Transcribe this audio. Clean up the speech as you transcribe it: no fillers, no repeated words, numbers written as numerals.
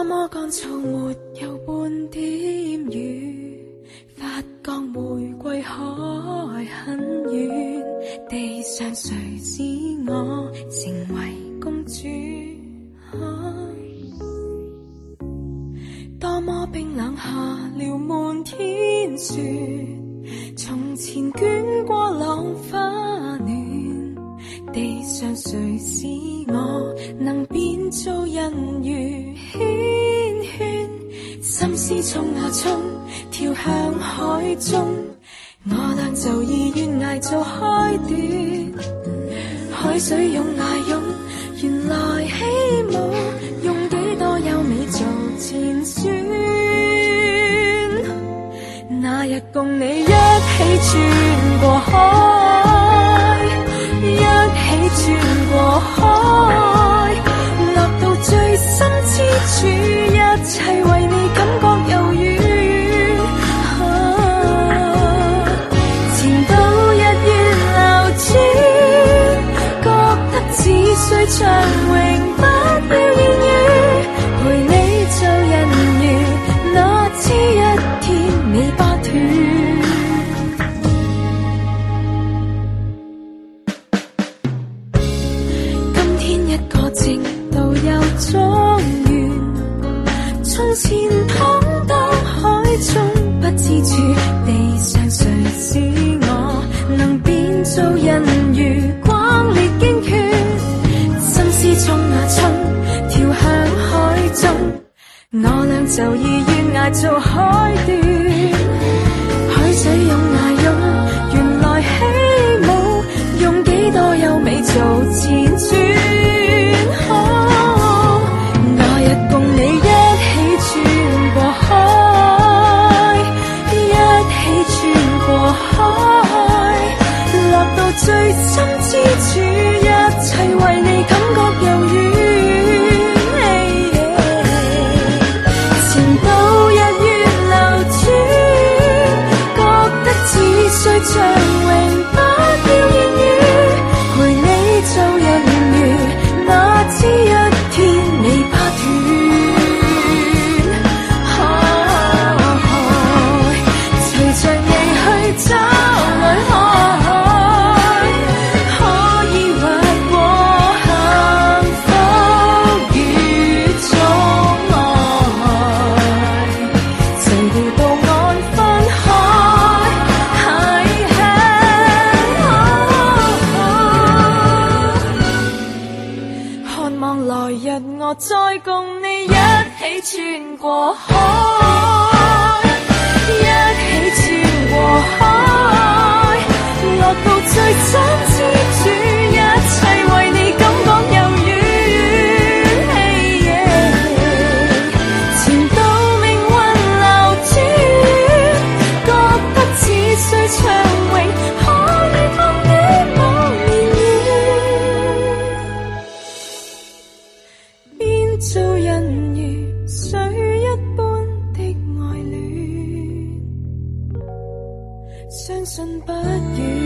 麼乾燥沒有半點雨，發覺玫瑰海很遠，地上誰使我成為公主？多麼冰冷下了滿天雪，從前捲過浪花暖，地上誰使我能變做人魚牽圈？心思衝啊衝，跳向海中，我倆就以懸崖做開端。海水湧啊湧，原來起舞，用幾多優美做前選。那日共你一起穿過海，一起穿過海，落到最深之處，一切為你感覺猶如前度日月流轉，覺得只需長榮不要言語，陪你做人魚，哪知一天你不斷。今天一個直到又莊園，從前躺當海中不知處，地上誰使我能變做人魚，轟烈驚拳，心思衝啊衝，跳向海中，我倆就以懸崖做開端。海水湧啊湧，原來起舞，用幾多優美做前轉。那日共你一起穿過海，一起穿過海，落到最深之處，一切為你感覺猶如前度日月流轉，覺得只需長榮不要言語，陪你做人魚，哪知一天你怕斷。隨着你去找愛海，可以劃過幸福與阻礙，隨調到岸分開，看望來日我再共你一起穿過海，一起穿過海，落到最深之處，一切為你感覺猶如前度命運流轉，覺得只需長榮可以放你望言語，變做人魚水一般的愛戀，相信不遠。